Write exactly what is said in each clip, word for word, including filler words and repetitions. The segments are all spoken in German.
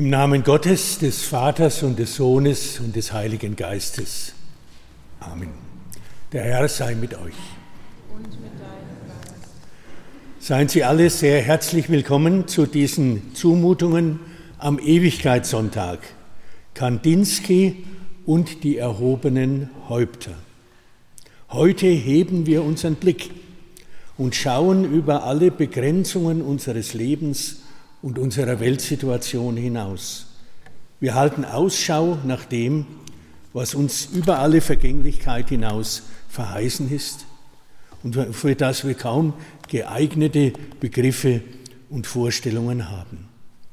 Im Namen Gottes, des Vaters und des Sohnes und des Heiligen Geistes. Amen. Der Herr sei mit euch. Und mit deinem Geist. Seien Sie alle sehr herzlich willkommen zu diesen Zumutungen am Ewigkeitssonntag. Kandinsky und die erhobenen Häupter. Heute heben wir unseren Blick und schauen über alle Begrenzungen unseres Lebens und unserer Weltsituation hinaus. Wir halten Ausschau nach dem, was uns über alle Vergänglichkeit hinaus verheißen ist und für das wir kaum geeignete Begriffe und Vorstellungen haben.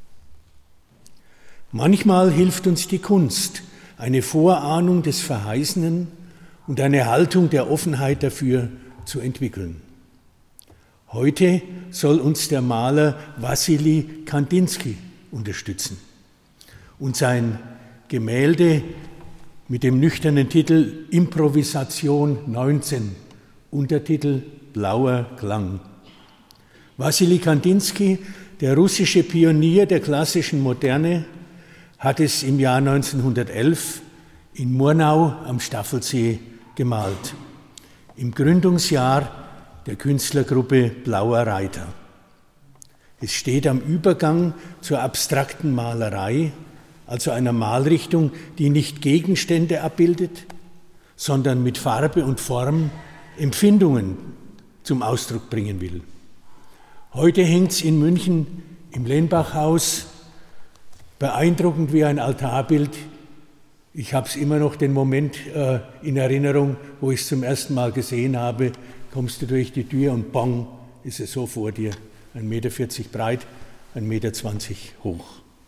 Manchmal hilft uns die Kunst, eine Vorahnung des Verheißenen und eine Haltung der Offenheit dafür zu entwickeln. Heute soll uns der Maler Wassily Kandinsky unterstützen und sein Gemälde mit dem nüchternen Titel Improvisation neunzehn, Untertitel Blauer Klang. Wassily Kandinsky, der russische Pionier der klassischen Moderne, hat es im Jahr neunzehnhundertelf in Murnau am Staffelsee gemalt, im Gründungsjahr der Künstlergruppe Blauer Reiter. Es steht am Übergang zur abstrakten Malerei, also einer Malrichtung, die nicht Gegenstände abbildet, sondern mit Farbe und Form Empfindungen zum Ausdruck bringen will. Heute hängt es in München im Lenbachhaus, beeindruckend wie ein Altarbild. Ich habe es immer noch den Moment äh, in Erinnerung, wo ich es zum ersten Mal gesehen habe. Kommst du durch die Tür und bang, ist es so vor dir. ein Meter vierzig breit, ein Meter zwanzig hoch.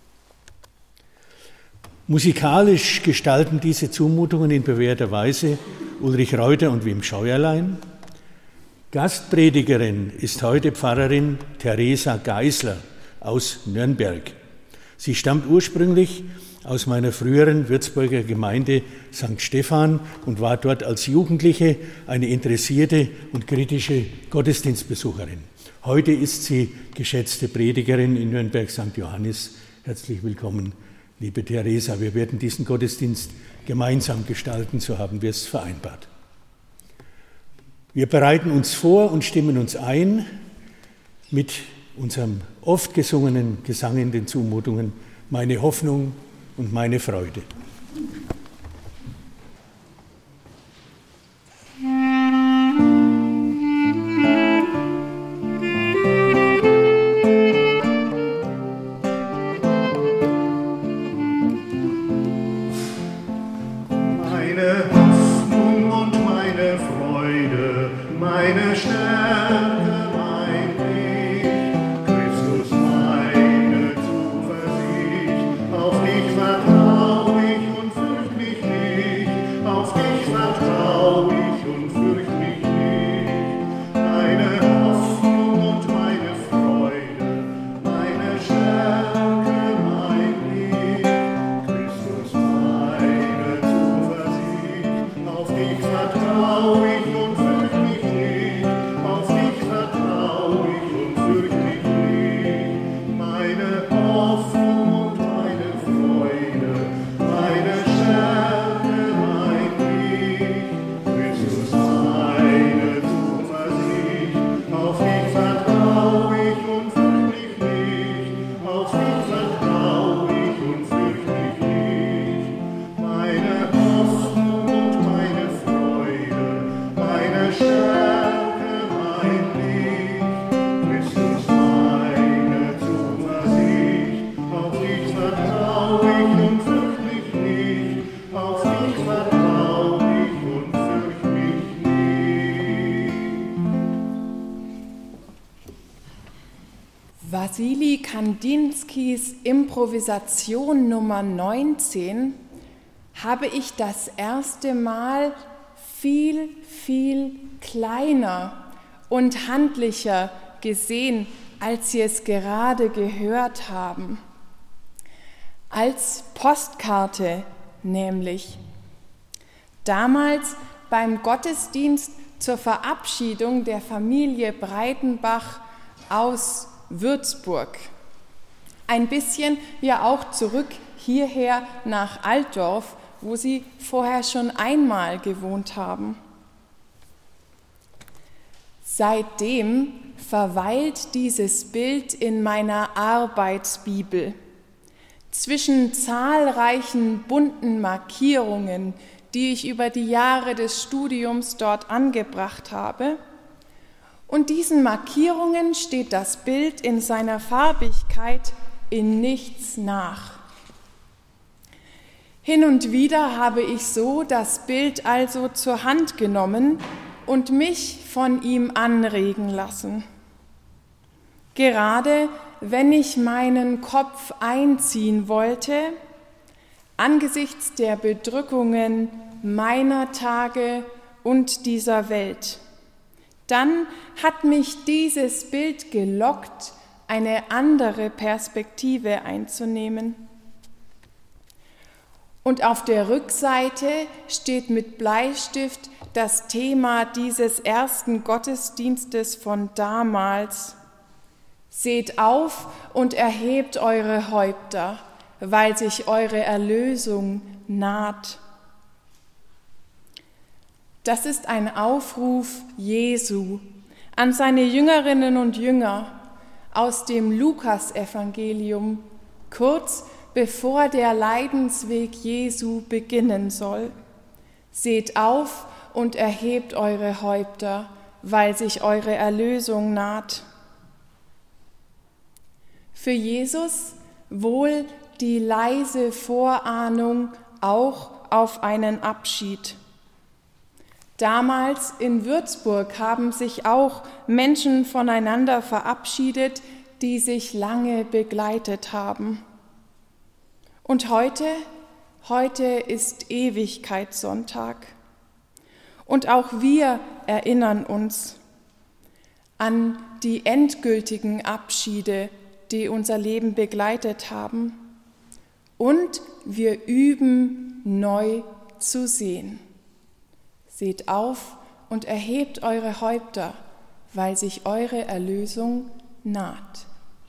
Musikalisch gestalten diese Zumutungen in bewährter Weise Ulrich Reuter und Wim Scheuerlein. Gastpredigerin ist heute Pfarrerin Theresa Geisler aus Nürnberg. Sie stammt ursprünglich aus meiner früheren Würzburger Gemeinde Sankt Stephan und war dort als Jugendliche eine interessierte und kritische Gottesdienstbesucherin. Heute ist sie geschätzte Predigerin in Nürnberg Sankt Johannis. Herzlich willkommen, liebe Theresa. Wir werden diesen Gottesdienst gemeinsam gestalten, so haben wir es vereinbart. Wir bereiten uns vor und stimmen uns ein mit unserem oft gesungenen Gesang in den Zumutungen, meine Hoffnung und meine Freude. Wassily Kandinskys Improvisation Nummer neunzehn habe ich das erste Mal viel, viel kleiner und handlicher gesehen, als Sie es gerade gehört haben. Als Postkarte nämlich. Damals beim Gottesdienst zur Verabschiedung der Familie Breitenbach aus Würzburg. Ein bisschen ja auch zurück hierher nach Altdorf, wo sie vorher schon einmal gewohnt haben. Seitdem verweilt dieses Bild in meiner Arbeitsbibel. Zwischen zahlreichen bunten Markierungen, die ich über die Jahre des Studiums dort angebracht habe. Und diesen Markierungen steht das Bild in seiner Farbigkeit in nichts nach. Hin und wieder habe ich so das Bild also zur Hand genommen und mich von ihm anregen lassen. Gerade wenn ich meinen Kopf einziehen wollte, angesichts der Bedrückungen meiner Tage und dieser Welt, dann hat mich dieses Bild gelockt, eine andere Perspektive einzunehmen. Und auf der Rückseite steht mit Bleistift das Thema dieses ersten Gottesdienstes von damals. Seht auf und erhebt eure Häupter, weil sich eure Erlösung naht. Das ist ein Aufruf Jesu an seine Jüngerinnen und Jünger aus dem Lukasevangelium, kurz bevor der Leidensweg Jesu beginnen soll. Seht auf und erhebt eure Häupter, weil sich eure Erlösung naht. Für Jesus wohl die leise Vorahnung auch auf einen Abschied. Damals in Würzburg haben sich auch Menschen voneinander verabschiedet, die sich lange begleitet haben. Und heute, heute ist Ewigkeitssonntag. Und auch wir erinnern uns an die endgültigen Abschiede, die unser Leben begleitet haben. Und wir üben neu zu sehen. Seht auf und erhebt eure Häupter, weil sich eure Erlösung naht.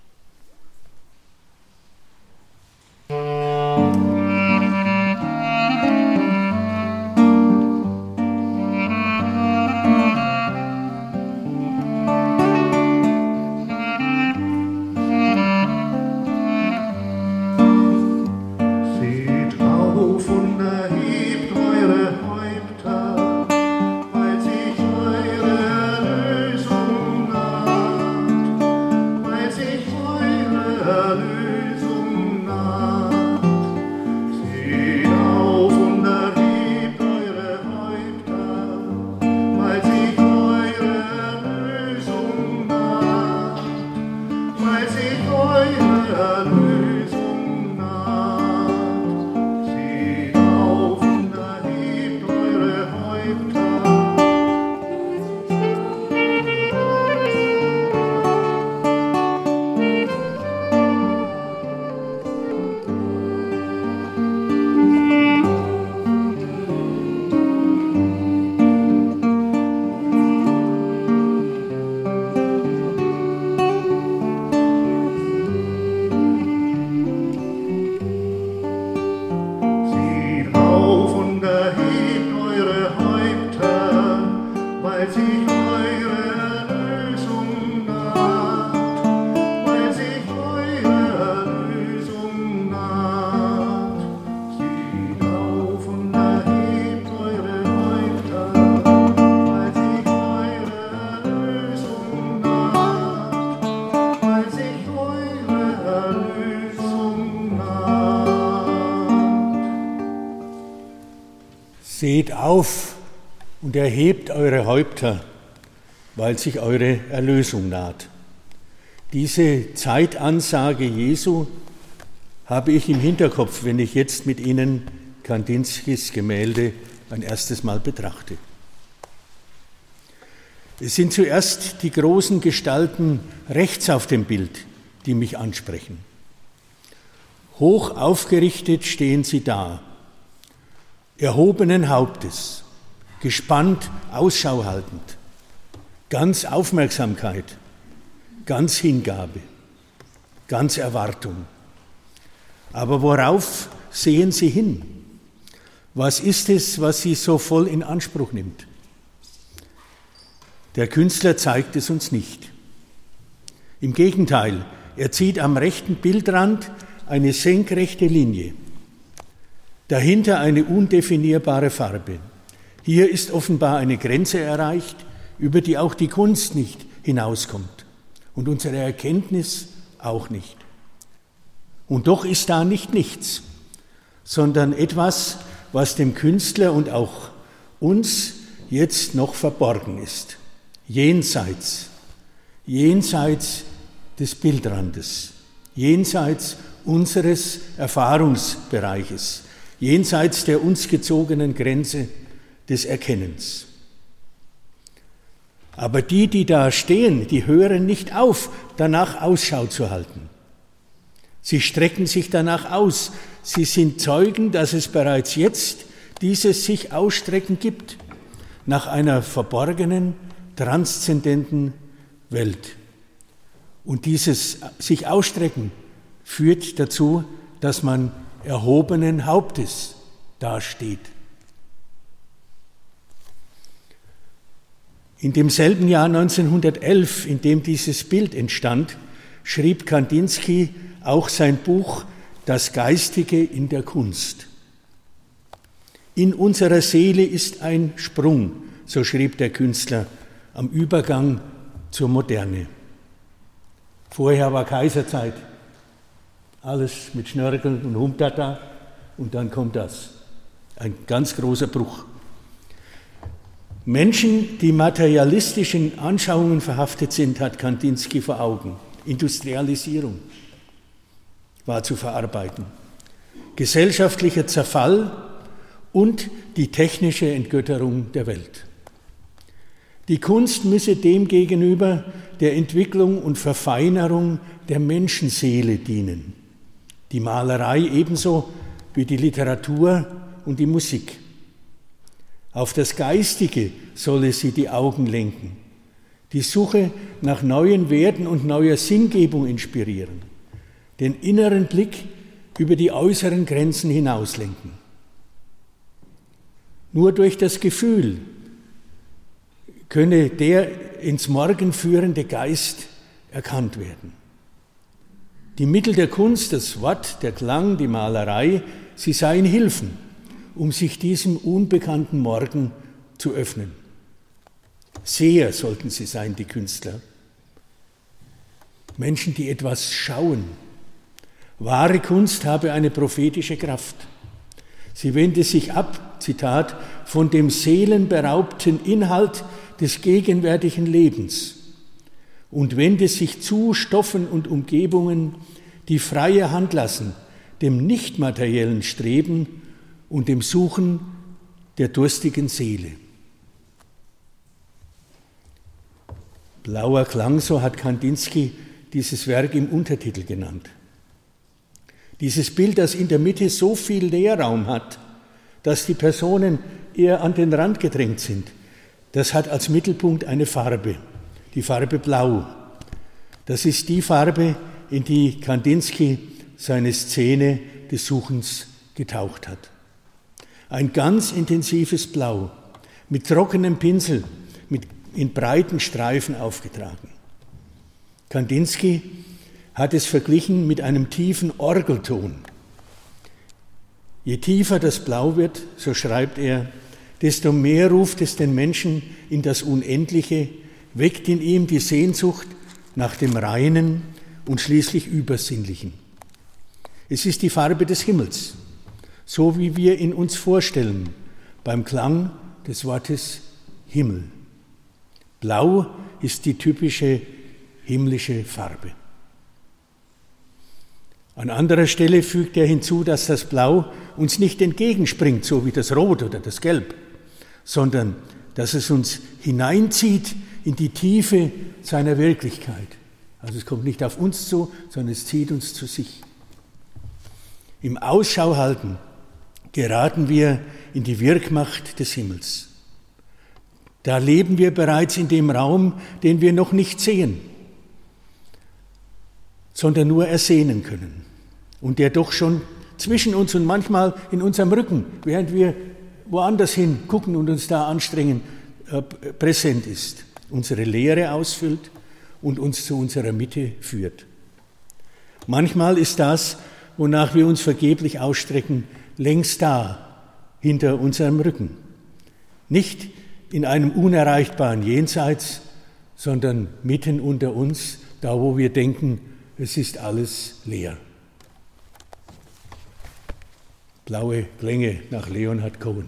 Seht auf und erhebt eure Häupter, weil sich eure Erlösung naht. Diese Zeitansage Jesu habe ich im Hinterkopf, wenn ich jetzt mit Ihnen Kandinskis Gemälde ein erstes Mal betrachte. Es sind zuerst die großen Gestalten rechts auf dem Bild, die mich ansprechen. Hoch aufgerichtet stehen sie da, erhobenen Hauptes, gespannt Ausschau haltend, ganz Aufmerksamkeit, ganz Hingabe, ganz Erwartung. Aber worauf sehen Sie hin? Was ist es, was Sie so voll in Anspruch nimmt? Der Künstler zeigt es uns nicht. Im Gegenteil, er zieht am rechten Bildrand eine senkrechte Linie. Dahinter eine undefinierbare Farbe. Hier ist offenbar eine Grenze erreicht, über die auch die Kunst nicht hinauskommt und unsere Erkenntnis auch nicht. Und doch ist da nicht nichts, sondern etwas, was dem Künstler und auch uns jetzt noch verborgen ist. Jenseits, jenseits des Bildrandes, jenseits unseres Erfahrungsbereiches, jenseits der uns gezogenen Grenze des Erkennens. Aber die, die da stehen, die hören nicht auf, danach Ausschau zu halten. Sie strecken sich danach aus. Sie sind Zeugen, dass es bereits jetzt dieses sich Ausstrecken gibt nach einer verborgenen, transzendenten Welt. Und dieses sich Ausstrecken führt dazu, dass man erhobenen Hauptes dasteht. In demselben Jahr neunzehnhundertelf, in dem dieses Bild entstand, schrieb Kandinsky auch sein Buch »Das Geistige in der Kunst«. In unserer Seele ist ein Sprung, so schrieb der Künstler, am Übergang zur Moderne. Vorher war Kaiserzeit, alles mit Schnörkeln und Humtata, und dann kommt das. Ein ganz großer Bruch. Menschen, die materialistischen Anschauungen verhaftet sind, hat Kandinsky vor Augen. Industrialisierung war zu verarbeiten. Gesellschaftlicher Zerfall und die technische Entgötterung der Welt. Die Kunst müsse demgegenüber der Entwicklung und Verfeinerung der Menschenseele dienen. Die Malerei ebenso wie die Literatur und die Musik. Auf das Geistige solle sie die Augen lenken, die Suche nach neuen Werten und neuer Sinngebung inspirieren, den inneren Blick über die äußeren Grenzen hinauslenken. Nur durch das Gefühl könne der ins Morgen führende Geist erkannt werden. Die Mittel der Kunst, das Wort, der Klang, die Malerei, sie seien Hilfen, um sich diesem unbekannten Morgen zu öffnen. Seher sollten sie sein, die Künstler. Menschen, die etwas schauen. Wahre Kunst habe eine prophetische Kraft. Sie wende sich ab, Zitat, von dem seelenberaubten Inhalt des gegenwärtigen Lebens und wende sich zu Stoffen und Umgebungen, die freie Hand lassen, dem nicht materiellen Streben und dem Suchen der durstigen Seele. Blauer Klang, so hat Kandinsky dieses Werk im Untertitel genannt. Dieses Bild, das in der Mitte so viel Leerraum hat, dass die Personen eher an den Rand gedrängt sind, das hat als Mittelpunkt eine Farbe, die Farbe Blau. Das ist die Farbe, in die Kandinsky seine Szene des Suchens getaucht hat. Ein ganz intensives Blau, mit trockenem Pinsel, mit in breiten Streifen aufgetragen. Kandinsky hat es verglichen mit einem tiefen Orgelton. Je tiefer das Blau wird, so schreibt er, desto mehr ruft es den Menschen in das Unendliche, weckt in ihm die Sehnsucht nach dem Reinen und schließlich Übersinnlichen. Es ist die Farbe des Himmels, so wie wir ihn uns vorstellen, beim Klang des Wortes Himmel. Blau ist die typische himmlische Farbe. An anderer Stelle fügt er hinzu, dass das Blau uns nicht entgegenspringt, so wie das Rot oder das Gelb, sondern dass es uns hineinzieht in die Tiefe seiner Wirklichkeit. Also es kommt nicht auf uns zu, sondern es zieht uns zu sich. Im Ausschau halten geraten wir in die Wirkmacht des Himmels. Da leben wir bereits in dem Raum, den wir noch nicht sehen. sondern nur ersehnen können und der doch schon zwischen uns und manchmal in unserem Rücken, während wir woanders hin gucken und uns da anstrengen, äh, präsent ist, unsere Leere ausfüllt und uns zu unserer Mitte führt. Manchmal ist das, wonach wir uns vergeblich ausstrecken, längst da, hinter unserem Rücken. Nicht in einem unerreichbaren Jenseits, sondern mitten unter uns, da wo wir denken, es ist alles leer. Blaue Klänge nach Leonhard Cohen.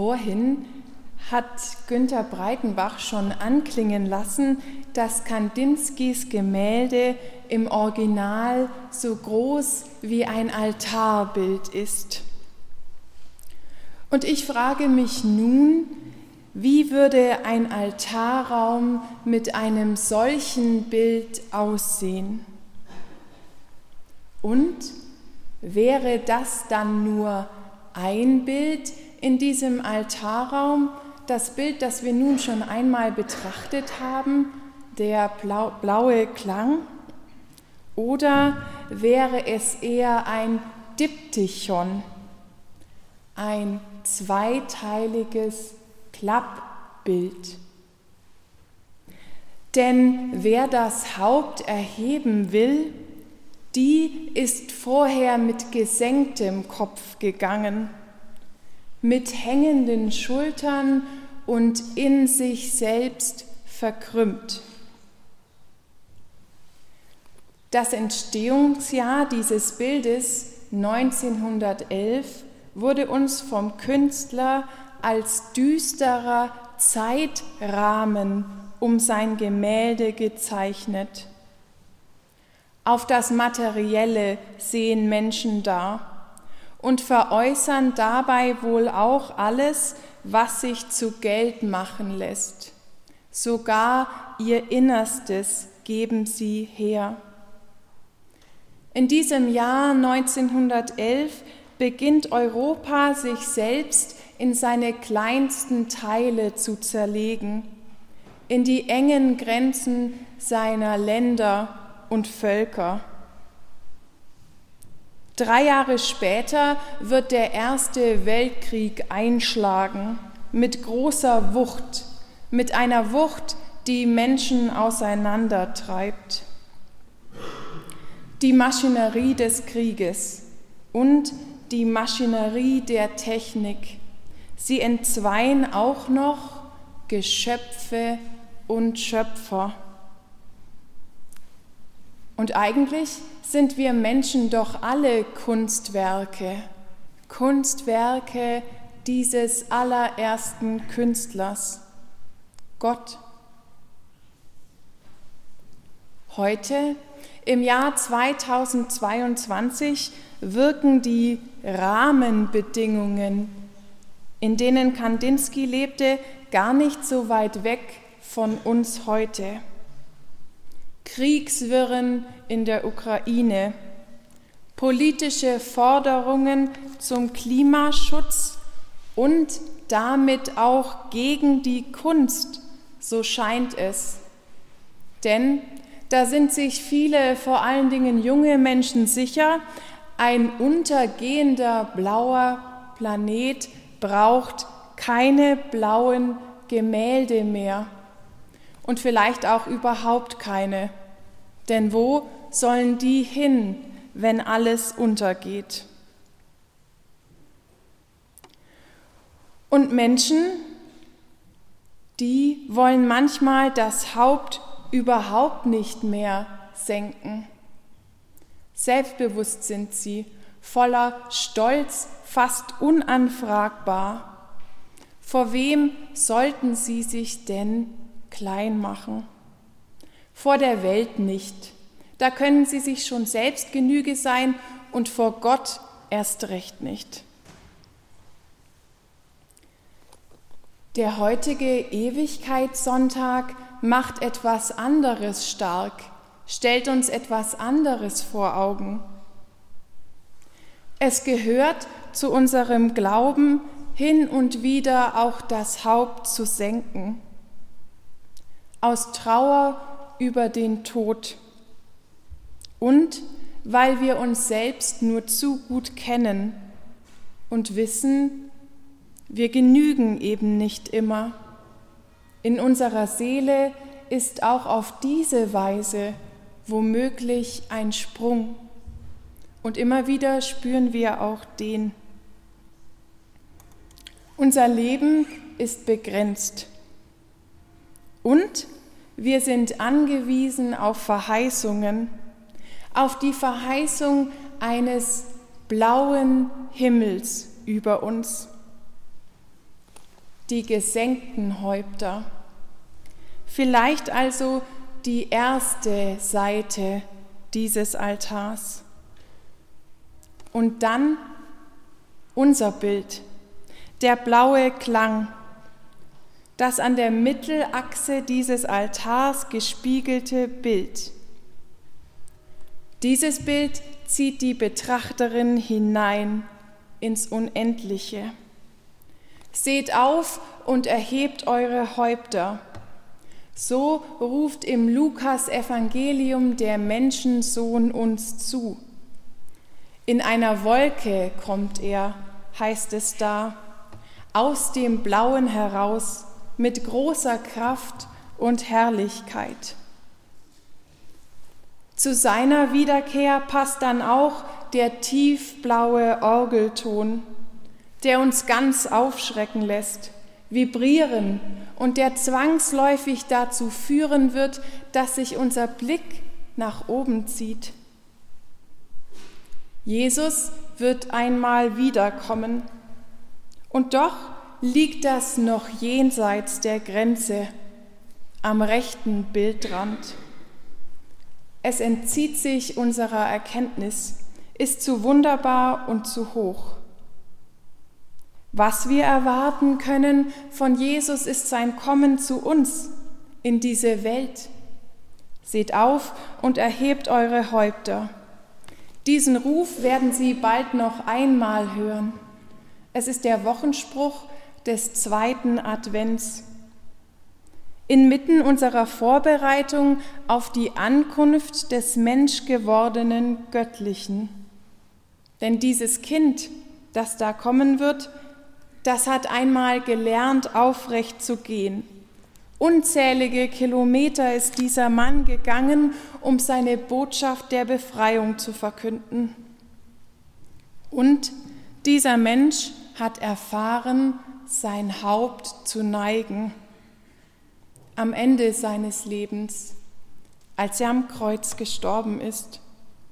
Vorhin hat Günter Breitenbach schon anklingen lassen, dass Kandinskys Gemälde im Original so groß wie ein Altarbild ist. Und ich frage mich nun, wie würde ein Altarraum mit einem solchen Bild aussehen? Und wäre das dann nur ein Bild in diesem Altarraum, das Bild, das wir nun schon einmal betrachtet haben, der blau, blaue Klang? Oder wäre es eher ein Diptychon, ein zweiteiliges Klappbild? Denn wer das Haupt erheben will, die ist vorher mit gesenktem Kopf gegangen, mit hängenden Schultern und in sich selbst verkrümmt. Das Entstehungsjahr dieses Bildes, neunzehnhundertelf, wurde uns vom Künstler als düsterer Zeitrahmen um sein Gemälde gezeichnet. Auf das Materielle sehen Menschen da und veräußern dabei wohl auch alles, was sich zu Geld machen lässt. Sogar ihr Innerstes geben sie her. In diesem Jahr neunzehnhundertelf beginnt Europa, sich selbst in seine kleinsten Teile zu zerlegen, in die engen Grenzen seiner Länder und Völker. Drei Jahre später wird der Erste Weltkrieg einschlagen, mit großer Wucht, mit einer Wucht, die Menschen auseinandertreibt. Die Maschinerie des Krieges und die Maschinerie der Technik, sie entzweien auch noch Geschöpfe und Schöpfer. Und eigentlich sind wir Menschen doch alle Kunstwerke, Kunstwerke dieses allerersten Künstlers, Gott. Heute, im Jahr zweitausendzweiundzwanzig, wirken die Rahmenbedingungen, in denen Kandinsky lebte, gar nicht so weit weg von uns heute. Kriegswirren in der Ukraine, politische Forderungen zum Klimaschutz und damit auch gegen die Kunst, so scheint es. Denn da sind sich viele, vor allen Dingen junge Menschen sicher, ein untergehender blauer Planet braucht keine blauen Gemälde mehr und vielleicht auch überhaupt keine. Denn wo sollen die hin, wenn alles untergeht? Und Menschen, die wollen manchmal das Haupt überhaupt nicht mehr senken. Selbstbewusst sind sie, voller Stolz, fast unanfragbar. Vor wem sollten sie sich denn klein machen? Vor der Welt nicht. Da können sie sich schon selbst Genüge sein und vor Gott erst recht nicht. Der heutige Ewigkeitssonntag macht etwas anderes stark, stellt uns etwas anderes vor Augen. Es gehört zu unserem Glauben, hin und wieder auch das Haupt zu senken, aus Trauer über den Tod und weil wir uns selbst nur zu gut kennen und wissen, wir genügen eben nicht immer. In unserer Seele ist auch auf diese Weise womöglich ein Sprung. Und immer wieder spüren wir auch den. Unser Leben ist begrenzt. Und wir sind angewiesen auf Verheißungen, auf die Verheißung eines blauen Himmels über uns. die gesenkten Häupter. Vielleicht also die erste Seite dieses Altars. Und dann unser Bild, der blaue Klang, das an der Mittelachse dieses Altars gespiegelte Bild. Dieses Bild zieht die Betrachterin hinein ins Unendliche. Seht auf und erhebt eure Häupter. So ruft im Lukas-Evangelium der Menschensohn uns zu. In einer Wolke kommt er, heißt es da, aus dem Blauen heraus, mit großer Kraft und Herrlichkeit. Zu seiner Wiederkehr passt dann auch der tiefblaue Orgelton, der uns ganz aufschrecken lässt, vibrieren und der zwangsläufig dazu führen wird, dass sich unser Blick nach oben zieht. Jesus wird einmal wiederkommen, und doch liegt das noch jenseits der Grenze, am rechten Bildrand. Es entzieht sich unserer Erkenntnis, ist zu wunderbar und zu hoch. Was wir erwarten können von Jesus, ist sein Kommen zu uns in diese Welt. Seht auf und erhebt eure Häupter. Diesen Ruf werden Sie bald noch einmal hören. Es ist der Wochenspruch des zweiten Advents. Inmitten unserer Vorbereitung auf die Ankunft des menschgewordenen Göttlichen. Denn dieses Kind, das da kommen wird, das hat einmal gelernt, aufrecht zu gehen. Unzählige Kilometer ist dieser Mann gegangen, um seine Botschaft der Befreiung zu verkünden. Und dieser Mensch hat erfahren, sein Haupt zu neigen. Am Ende seines Lebens, als er am Kreuz gestorben ist.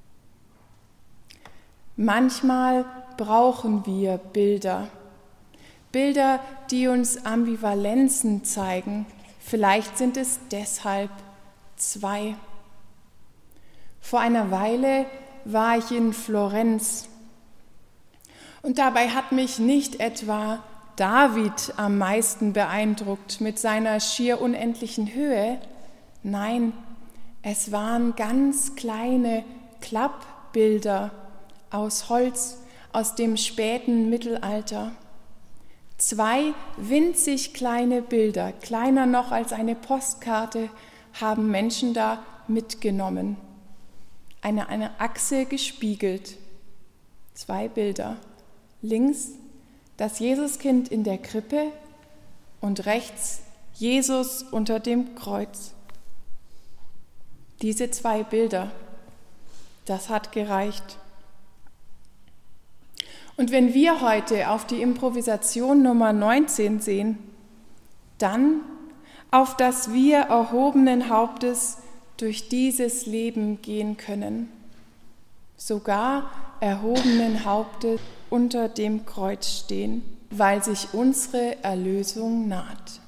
Manchmal brauchen wir Bilder. Bilder, die uns Ambivalenzen zeigen. Vielleicht sind es deshalb zwei. Vor einer Weile war ich in Florenz. Und dabei hat mich nicht etwa David am meisten beeindruckt mit seiner schier unendlichen Höhe. Nein, es waren ganz kleine Klappbilder aus Holz aus dem späten Mittelalter. Zwei winzig kleine Bilder, kleiner noch als eine Postkarte, haben Menschen da mitgenommen. Eine, eine Achse gespiegelt. Zwei Bilder. Links das Jesuskind in der Krippe und rechts Jesus unter dem Kreuz. Diese zwei Bilder, das hat gereicht. Und wenn wir heute auf die Improvisation Nummer neunzehn sehen, dann auf das wir erhobenen Hauptes durch dieses Leben gehen können, sogar erhobenen Hauptes unter dem Kreuz stehen, weil sich unsere Erlösung naht.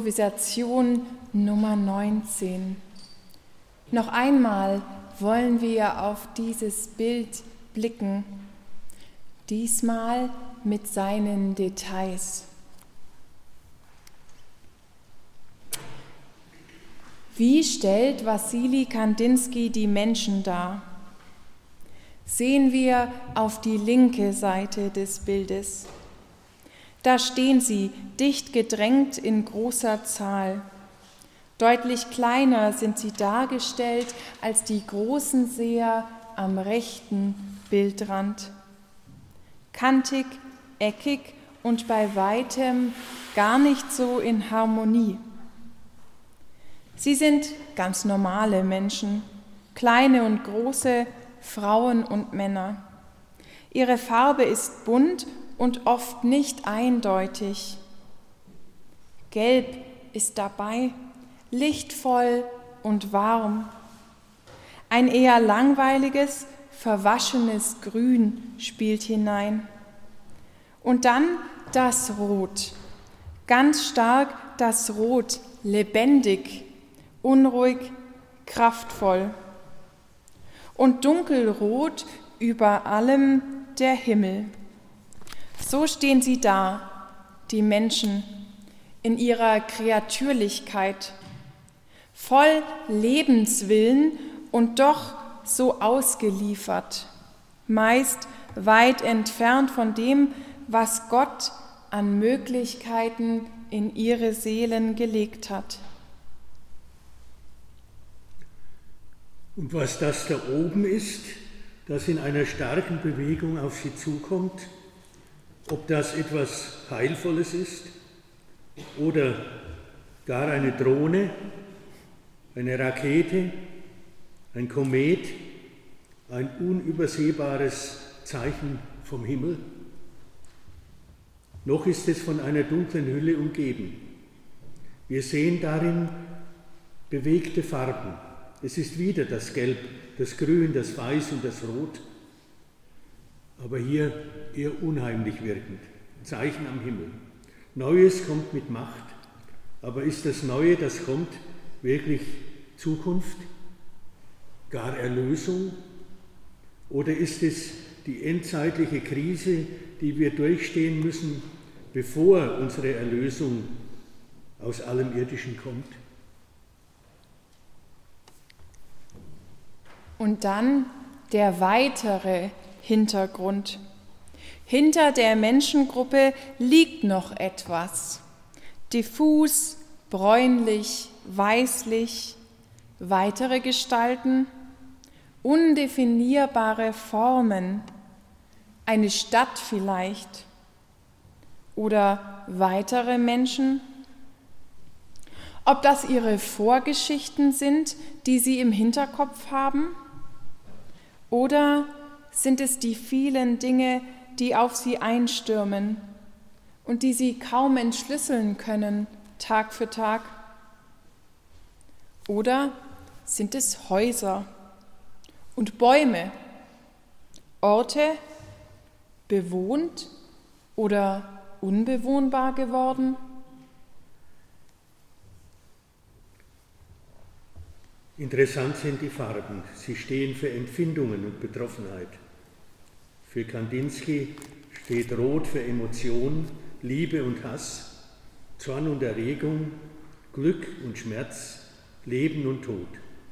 Improvisation Nummer neunzehn. Noch einmal wollen wir auf dieses Bild blicken, diesmal mit seinen Details. Wie stellt Wassili Kandinsky die Menschen dar? Sehen wir auf die linke Seite des Bildes. Da stehen sie, dicht gedrängt in großer Zahl. Deutlich kleiner sind sie dargestellt als die großen Seher am rechten Bildrand. Kantig, eckig und bei weitem gar nicht so in Harmonie. Sie sind ganz normale Menschen, kleine und große, Frauen und Männer. Ihre Farbe ist bunt und oft nicht eindeutig. Gelb ist dabei, lichtvoll und warm. Ein eher langweiliges, verwaschenes Grün spielt hinein. Und dann das Rot, ganz stark das Rot, lebendig, unruhig, kraftvoll. Und dunkelrot über allem der Himmel. So stehen sie da, die Menschen, in ihrer Kreatürlichkeit, voll Lebenswillen und doch so ausgeliefert, meist weit entfernt von dem, was Gott an Möglichkeiten in ihre Seelen gelegt hat. Und was das da oben ist, das in einer starken Bewegung auf sie zukommt, ob das etwas Heilvolles ist oder gar eine Drohne, eine Rakete, ein Komet, ein unübersehbares Zeichen vom Himmel. Noch ist es von einer dunklen Hülle umgeben. Wir sehen darin bewegte Farben. Es ist wieder das Gelb, das Grün, das Weiß und das Rot, aber hier eher unheimlich wirkend. Zeichen am Himmel. Neues kommt mit Macht, aber ist das Neue, das kommt, wirklich Zukunft, gar Erlösung? Oder ist es die endzeitliche Krise, die wir durchstehen müssen, bevor unsere Erlösung aus allem Irdischen kommt? Und dann der weitere Hintergrund. Hinter der Menschengruppe liegt noch etwas. Diffus, bräunlich, weißlich, weitere Gestalten, undefinierbare Formen, eine Stadt vielleicht oder weitere Menschen. Ob das ihre Vorgeschichten sind, die sie im Hinterkopf haben? Oder sind es die vielen Dinge, die auf sie einstürmen und die sie kaum entschlüsseln können, Tag für Tag? Oder sind es Häuser und Bäume, Orte, bewohnt oder unbewohnbar geworden? Interessant sind die Farben. Sie stehen für Empfindungen und Betroffenheit. Für Kandinsky steht Rot für Emotion, Liebe und Hass, Zorn und Erregung, Glück und Schmerz, Leben und Tod.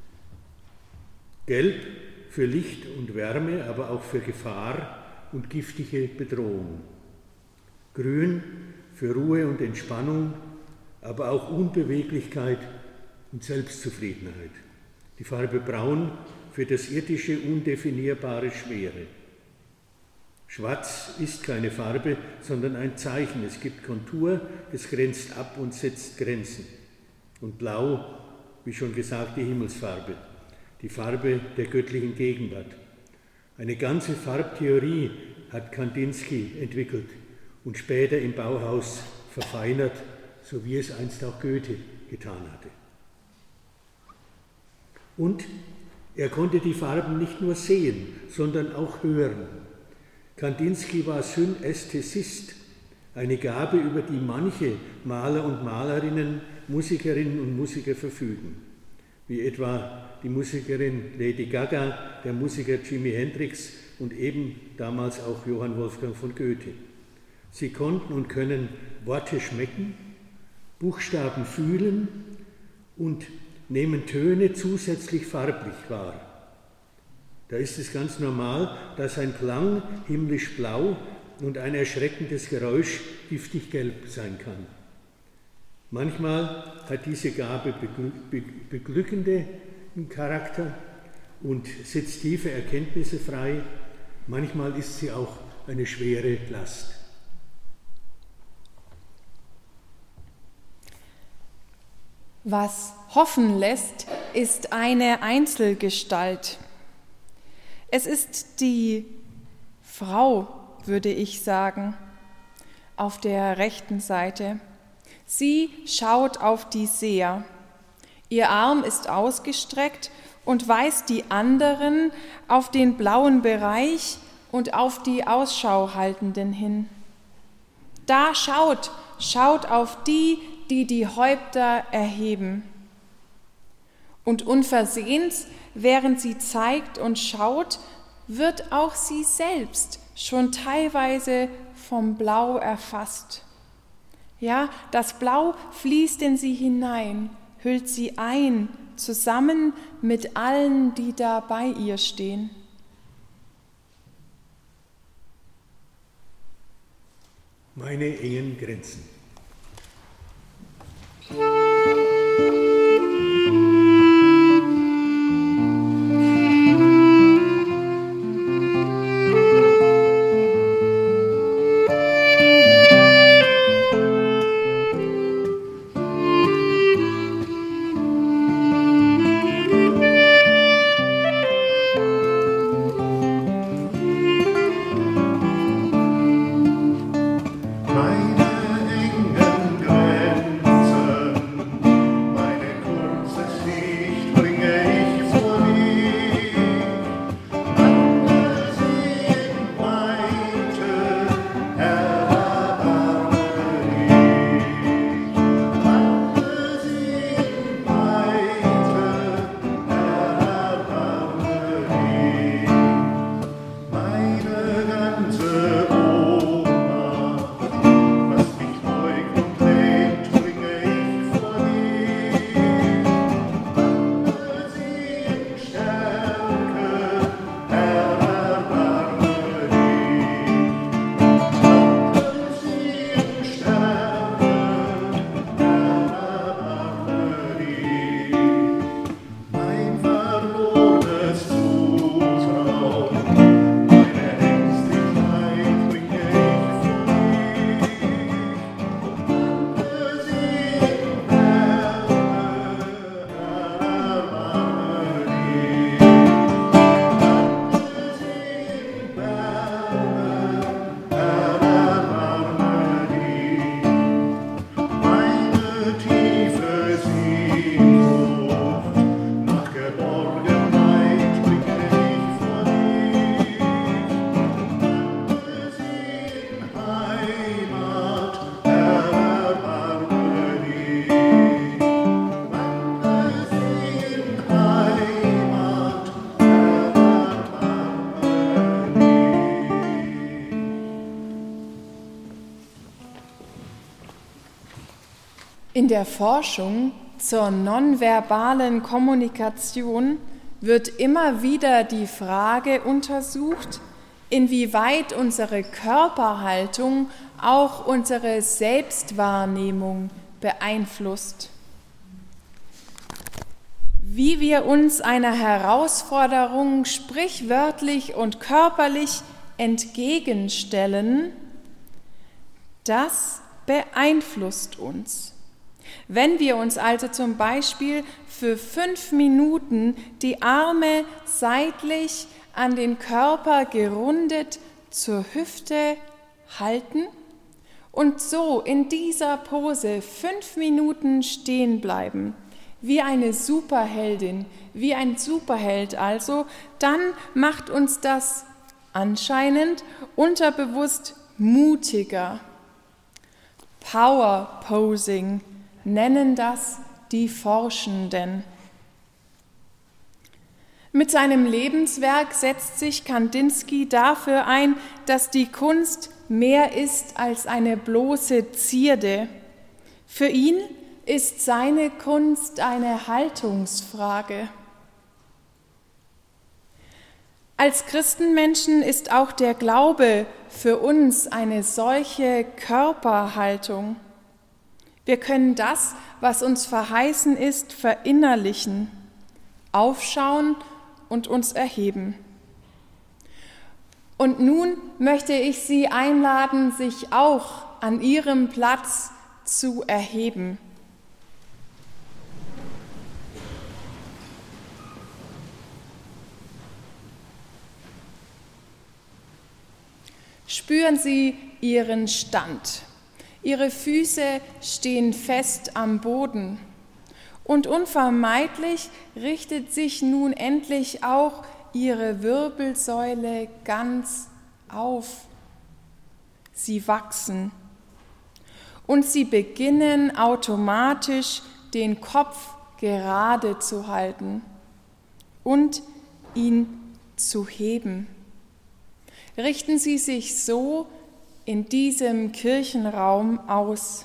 Gelb für Licht und Wärme, aber auch für Gefahr und giftige Bedrohung. Grün für Ruhe und Entspannung, aber auch Unbeweglichkeit und Selbstzufriedenheit. Die Farbe Braun für das irdische, undefinierbare Schwere. Schwarz ist keine Farbe, sondern ein Zeichen. Es gibt Kontur, es grenzt ab und setzt Grenzen. Und Blau, wie schon gesagt, die Himmelsfarbe, die Farbe der göttlichen Gegenwart. Eine ganze Farbtheorie hat Kandinsky entwickelt und später im Bauhaus verfeinert, so wie es einst auch Goethe getan hatte. Und er konnte die Farben nicht nur sehen, sondern auch hören. Kandinsky war Synästhesist, eine Gabe, über die manche Maler und Malerinnen, Musikerinnen und Musiker verfügen, wie etwa die Musikerin Lady Gaga, der Musiker Jimi Hendrix und eben damals auch Johann Wolfgang von Goethe. Sie konnten und können Worte schmecken, Buchstaben fühlen und nehmen Töne zusätzlich farblich wahr. Da ist es ganz normal, dass ein Klang himmlisch blau und ein erschreckendes Geräusch giftig gelb sein kann. Manchmal hat diese Gabe beglückenden Charakter und setzt tiefe Erkenntnisse frei, manchmal ist sie auch eine schwere Last. Was hoffen lässt, ist eine Einzelgestalt. Es ist die Frau, würde ich sagen, auf der rechten Seite. Sie schaut auf die Seher. Ihr Arm ist ausgestreckt und weist die anderen auf den blauen Bereich und auf die Ausschauhaltenden hin. Da schaut, schaut auf die, die die Häupter erheben. Und unversehens, während sie zeigt und schaut, wird auch sie selbst schon teilweise vom Blau erfasst. Ja, das Blau fließt in sie hinein, hüllt sie ein, zusammen mit allen, die da bei ihr stehen. Meine engen Grenzen. In der Forschung zur nonverbalen Kommunikation wird immer wieder die Frage untersucht, inwieweit unsere Körperhaltung auch unsere Selbstwahrnehmung beeinflusst. Wie wir uns einer Herausforderung sprichwörtlich und körperlich entgegenstellen, das beeinflusst uns. Wenn wir uns also zum Beispiel für fünf Minuten die Arme seitlich an den Körper gerundet zur Hüfte halten und so in dieser Pose fünf Minuten stehen bleiben, wie eine Superheldin, wie ein Superheld also, dann macht uns das anscheinend unterbewusst mutiger. Power Posing nennen das die Forschenden. Mit seinem Lebenswerk setzt sich Kandinsky dafür ein, dass die Kunst mehr ist als eine bloße Zierde. Für ihn ist seine Kunst eine Haltungsfrage. Als Christenmenschen ist auch der Glaube für uns eine solche Körperhaltung. Wir können das, was uns verheißen ist, verinnerlichen, aufschauen und uns erheben. Und nun möchte ich Sie einladen, sich auch an Ihrem Platz zu erheben. Spüren Sie Ihren Stand. Ihre Füße stehen fest am Boden. Und unvermeidlich richtet sich nun endlich auch Ihre Wirbelsäule ganz auf. Sie wachsen. Und Sie beginnen automatisch, den Kopf gerade zu halten und ihn zu heben. Richten Sie sich so in diesem Kirchenraum aus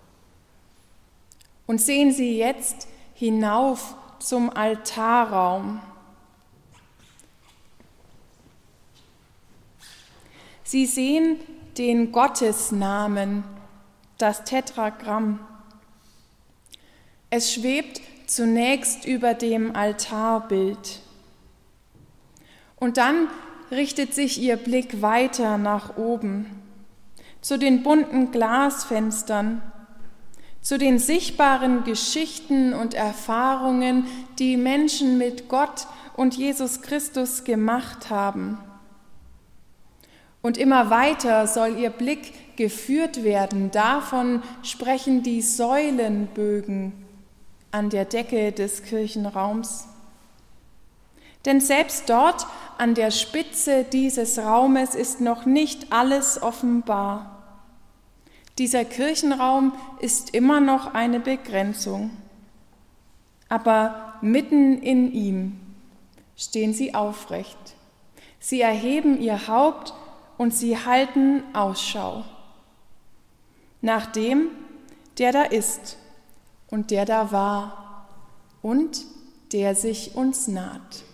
und sehen Sie jetzt hinauf zum Altarraum. Sie sehen den Gottesnamen, das Tetragramm. Es schwebt zunächst über dem Altarbild. Und dann richtet sich Ihr Blick weiter nach oben, zu den bunten Glasfenstern, zu den sichtbaren Geschichten und Erfahrungen, die Menschen mit Gott und Jesus Christus gemacht haben. Und immer weiter soll Ihr Blick geführt werden. Davon sprechen die Säulenbögen an der Decke des Kirchenraums. Denn selbst dort an der Spitze dieses Raumes ist noch nicht alles offenbar. Dieser Kirchenraum ist immer noch eine Begrenzung. Aber mitten in ihm stehen Sie aufrecht. Sie erheben Ihr Haupt und Sie halten Ausschau nach dem, der da ist und der da war und der sich uns naht.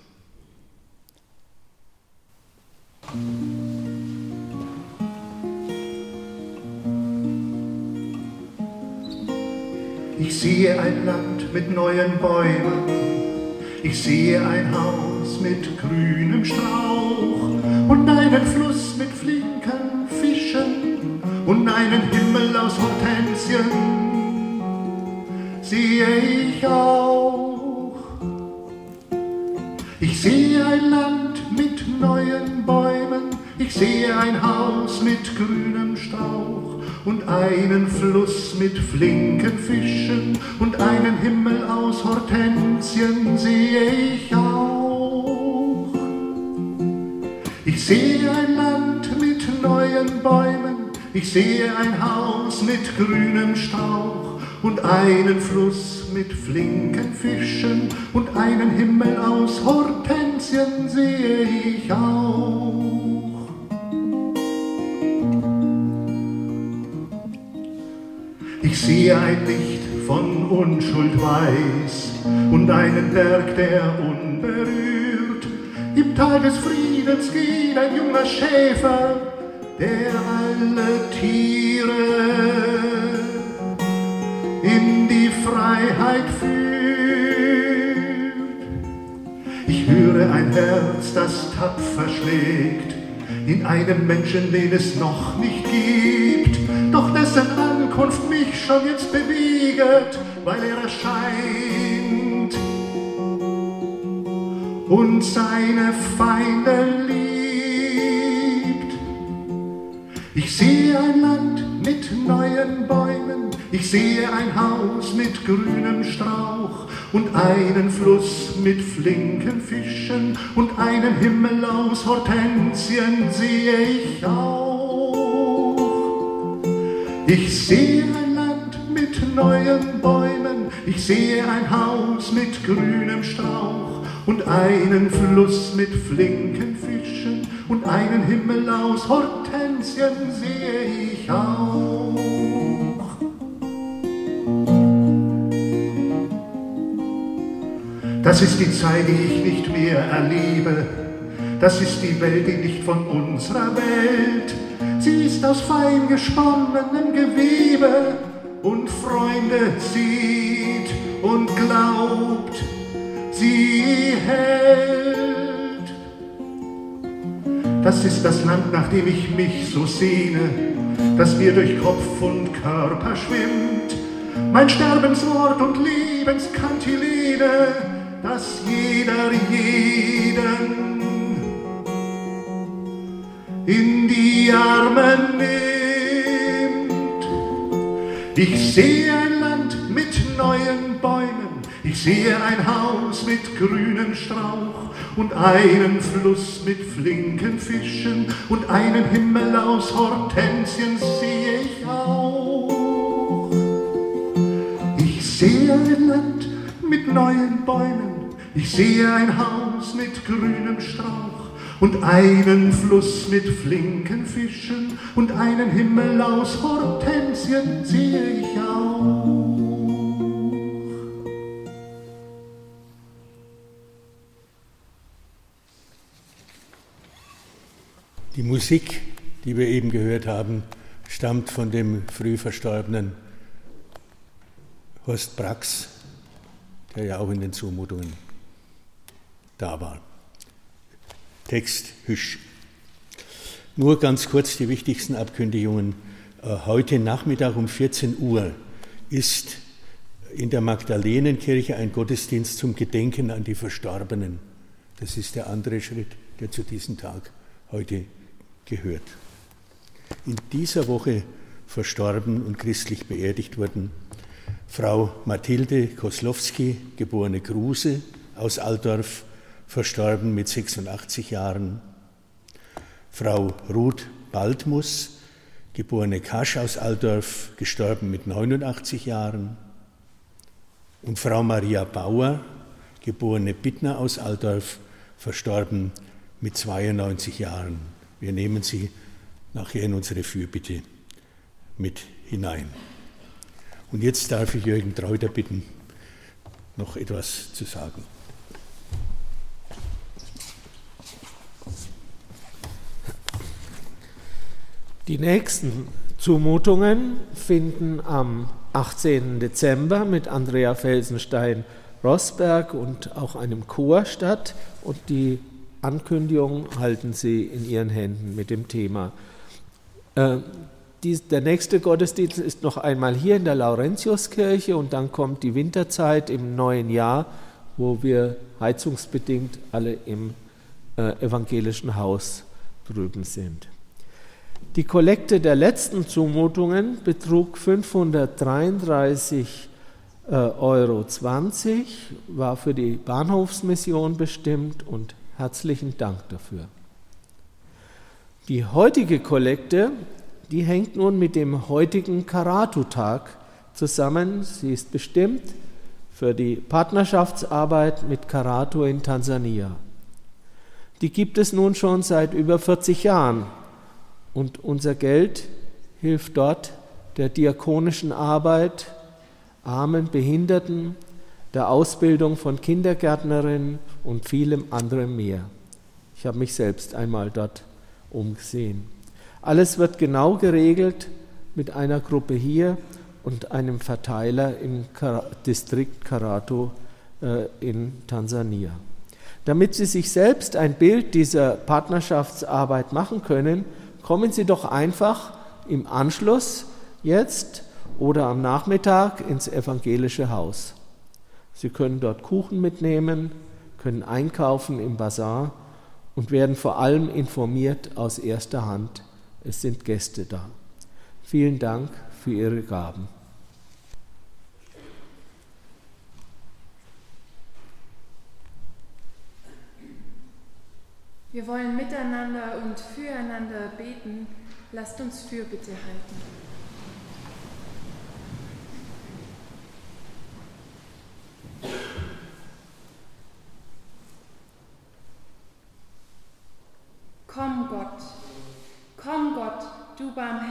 Ich sehe ein Land mit neuen Bäumen, ich sehe ein Haus mit grünem Strauch und einen Fluss mit flinken Fischen und einen Himmel aus Hortensien sehe ich auch. Ich sehe ein Land mit neuen Bäumen, ich sehe ein Haus mit grünem Strauch und einen Fluss mit flinken Fischen und einen Himmel aus Hortensien sehe ich auch. Ich sehe ein Land mit neuen Bäumen, ich sehe ein Haus mit grünem Strauch und einen Fluss mit flinken Fischen und einen Himmel aus Hortensien sehe ich auch. Ich sehe ein Licht von Unschuld weiß und einen Berg, der unberührt. Im Tal des Friedens geht ein junger Schäfer, der alle Tiere in die Freiheit führt. Ich höre ein Herz, das tapfer schlägt, in einem Menschen, den es noch nicht gibt, doch dessen Ankunft mich schon jetzt bewegt, weil er erscheint und seine Feinde liebt. Ich sehe ein Land mit neuen Bäumen, ich sehe ein Haus mit grünem Strauch und einen Fluss mit flinken Fischen und einen Himmel aus Hortensien sehe ich auch. Ich sehe ein neuen Bäumen, ich sehe ein Haus mit grünem Strauch und einen Fluss mit flinken Fischen und einen Himmel aus Hortensien sehe ich auch. Das ist die Zeit, die ich nicht mehr erlebe. Das ist die Welt, die nicht von unserer Welt. Sie ist aus fein gesponnenem Gewebe und Freunde sieht und glaubt, sie hält. Das ist das Land, nach dem ich mich so sehne, das mir durch Kopf und Körper schwimmt. Mein Sterbenswort und Lebenskantilene, dass jeder jeden in die Arme nimmt. Ich sehe ein Land mit neuen Bäumen, ich sehe ein Haus mit grünem Strauch und einen Fluss mit flinken Fischen und einen Himmel aus Hortensien sehe ich auch. Ich sehe ein Land mit neuen Bäumen, ich sehe ein Haus mit grünem Strauch und einen Fluss mit flinken Fischen und einen Himmel aus Hortensien sehe ich auch. Die Musik, die wir eben gehört haben, stammt von dem früh verstorbenen Horst Brax, der ja auch in den Zumutungen da war. Text Hüsch. Nur ganz kurz die wichtigsten Abkündigungen. Heute Nachmittag um vierzehn Uhr ist in der Magdalenenkirche ein Gottesdienst zum Gedenken an die Verstorbenen. Das ist der andere Schritt, der zu diesem Tag heute gehört. In dieser Woche verstorben und christlich beerdigt wurden Frau Mathilde Koslowski, geborene Kruse aus Altdorf, verstorben mit sechsundachtzig Jahren. Frau Ruth Baldmus, geborene Kasch aus Altdorf, gestorben mit neunundachtzig Jahren. Und Frau Maria Bauer, geborene Bittner aus Altdorf, verstorben mit zweiundneunzig Jahren. Wir nehmen sie nachher in unsere Fürbitte mit hinein. Und jetzt darf ich Jürgen Treuter bitten, noch etwas zu sagen. Die nächsten Zumutungen finden am achtzehnten Dezember mit Andrea Felsenstein-Rosberg und auch einem Chor statt und die Ankündigung halten Sie in Ihren Händen mit dem Thema. Äh, dies, der nächste Gottesdienst ist noch einmal hier in der Laurentiuskirche und dann kommt die Winterzeit im neuen Jahr, wo wir heizungsbedingt alle im äh, evangelischen Haus drüben sind. Die Kollekte der letzten Zumutungen betrug fünfhundertdreiunddreißig Euro zwanzig, war für die Bahnhofsmission bestimmt und herzlichen Dank dafür. Die heutige Kollekte, die hängt nun mit dem heutigen Karatu-Tag zusammen. Sie ist bestimmt für die Partnerschaftsarbeit mit Karatu in Tansania. Die gibt es nun schon seit über vierzig Jahren. Und unser Geld hilft dort der diakonischen Arbeit, armen Behinderten, der Ausbildung von Kindergärtnerinnen und vielem anderem mehr. Ich habe mich selbst einmal dort umgesehen. Alles wird genau geregelt mit einer Gruppe hier und einem Verteiler im Distrikt Karatu äh, in Tansania. Damit Sie sich selbst ein Bild dieser Partnerschaftsarbeit machen können, kommen Sie doch einfach im Anschluss jetzt oder am Nachmittag ins evangelische Haus. Sie können dort Kuchen mitnehmen, können einkaufen im Bazar und werden vor allem informiert aus erster Hand. Es sind Gäste da. Vielen Dank für Ihre Gaben. Wir wollen miteinander und füreinander beten. Lasst uns Fürbitte halten.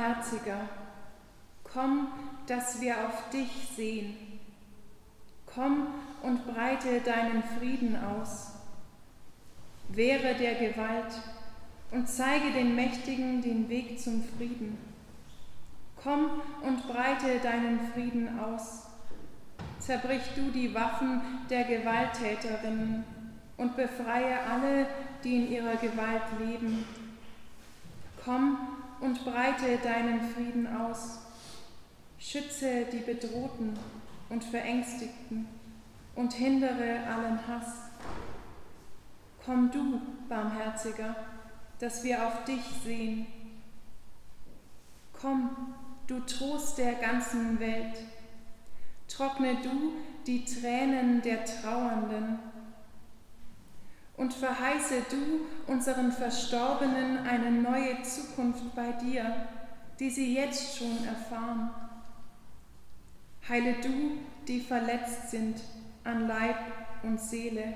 Barmherziger, komm, dass wir auf dich sehen. Komm und breite deinen Frieden aus. Wehre der Gewalt und zeige den Mächtigen den Weg zum Frieden. Komm und breite deinen Frieden aus. Zerbrich du die Waffen der Gewalttäterinnen und befreie alle, die in ihrer Gewalt leben. Komm und breite deinen Frieden aus. Schütze die Bedrohten und Verängstigten und hindere allen Hass. Komm du, Barmherziger, dass wir auf dich sehen. Komm, du Trost der ganzen Welt. Trockne du die Tränen der Trauernden und verheiße du unseren Verstorbenen eine neue Zukunft bei dir, die sie jetzt schon erfahren. Heile du, die verletzt sind an Leib und Seele.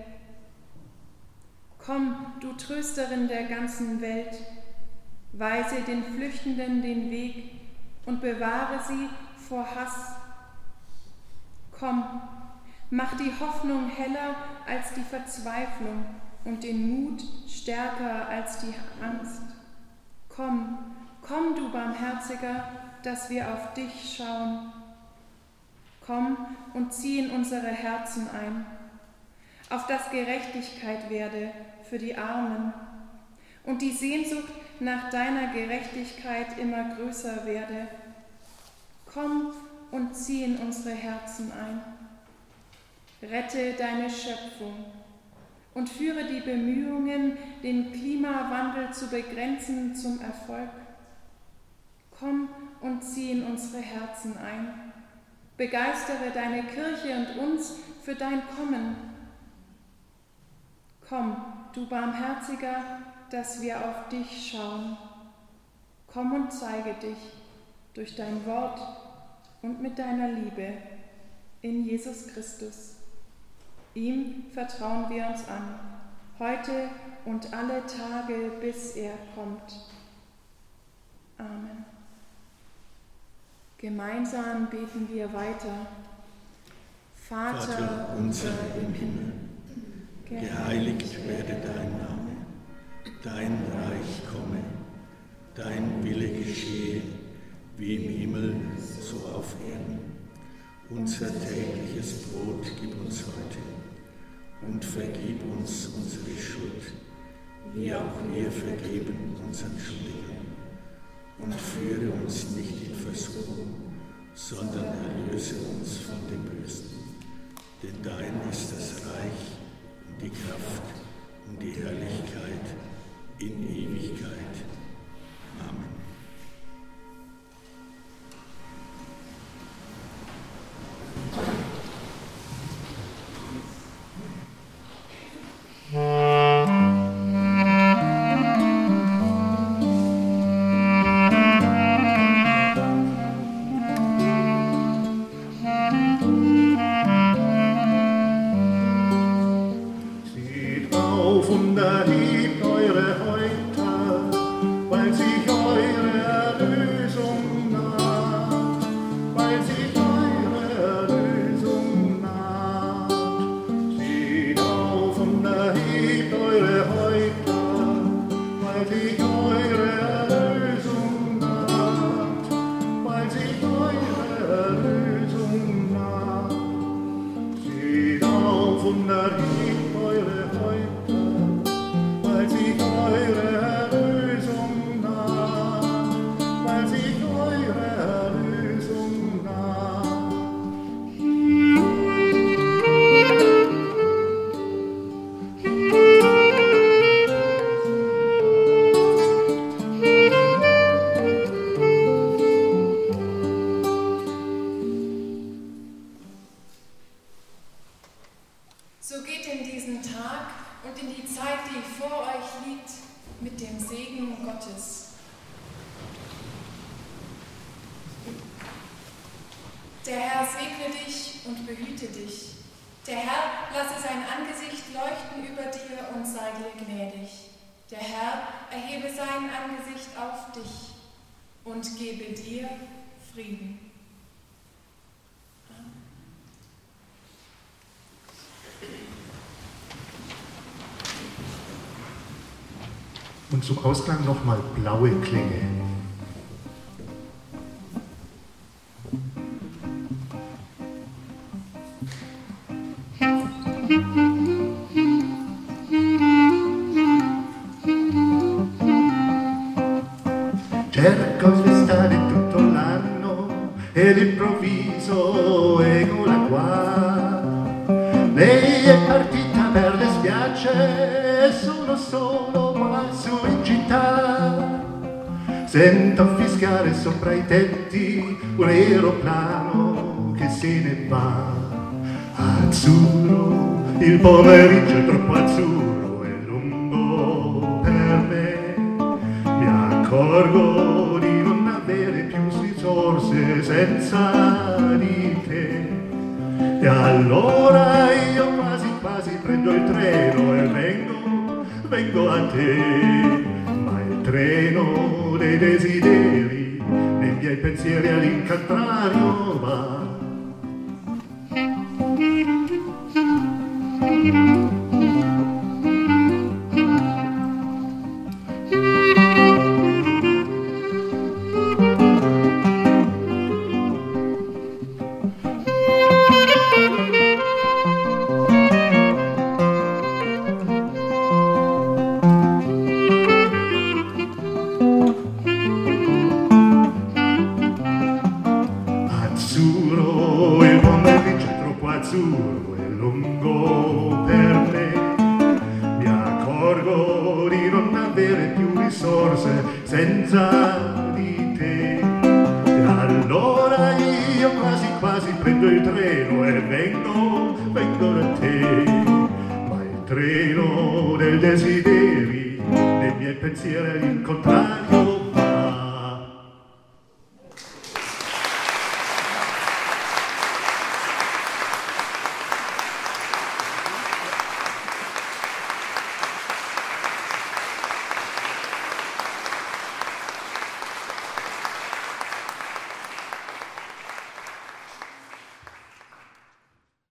Komm, du Trösterin der ganzen Welt, weise den Flüchtenden den Weg und bewahre sie vor Hass. Komm, mach die Hoffnung heller als die Verzweiflung und den Mut stärker als die Angst. Komm, komm, du Barmherziger, dass wir auf dich schauen. Komm und zieh in unsere Herzen ein, auf dass Gerechtigkeit werde für die Armen und die Sehnsucht nach deiner Gerechtigkeit immer größer werde. Komm und zieh in unsere Herzen ein. Rette deine Schöpfung und führe die Bemühungen, den Klimawandel zu begrenzen, zum Erfolg. Komm und zieh in unsere Herzen ein. Begeistere deine Kirche und uns für dein Kommen. Komm, du Barmherziger, dass wir auf dich schauen. Komm und zeige dich durch dein Wort und mit deiner Liebe in Jesus Christus. Ihm vertrauen wir uns an, heute und alle Tage, bis er kommt. Amen. Gemeinsam beten wir weiter. Vater, Vater unser im Himmel, geheiligt werde dein Name, dein Reich komme, dein Wille geschehe, wie im Himmel, so auf Erden. Unser tägliches Brot gib uns heute und vergib uns unsere Schuld, wie auch wir vergeben unseren Schuldigen. Und führe uns nicht in Versuchung, sondern erlöse uns von dem Bösen. Denn dein ist das Reich und die Kraft und die Herrlichkeit in Ewigkeit. Amen. So geht in diesen Tag und in die Zeit, die vor euch liegt, mit dem Segen Gottes. Der Herr segne dich und behüte dich. Der Herr lasse sein Angesicht leuchten über dir und sei dir gnädig. Der Herr erhebe sein Angesicht auf dich und gebe dir Frieden. Und zum Ausklang nochmal blaue Klänge. Cerco di stare tutto l'anno e d'improvviso eccola qua. Lei è partita per le spiagge e sono solo qua su in città. Sento fischiare sopra i tetti un aeroplano che se ne va. Azzurro, il pomeriggio è troppo azzurro e lungo per me. Mi accorgo di non avere più risorse senza di te. E allora io quasi quasi prendo il treno e vengo, vengo a te. Ma il treno dei desideri, nei miei pensieri all'incontrario va. Azzurro, il pomeriggio è troppo azzurro e lungo per me. Mi accorgo di non avere più risorse senza di te. E allora io quasi quasi prendo il treno e vengo, vengo da te. Ma il treno del desideri, dei miei pensieri all'incontrario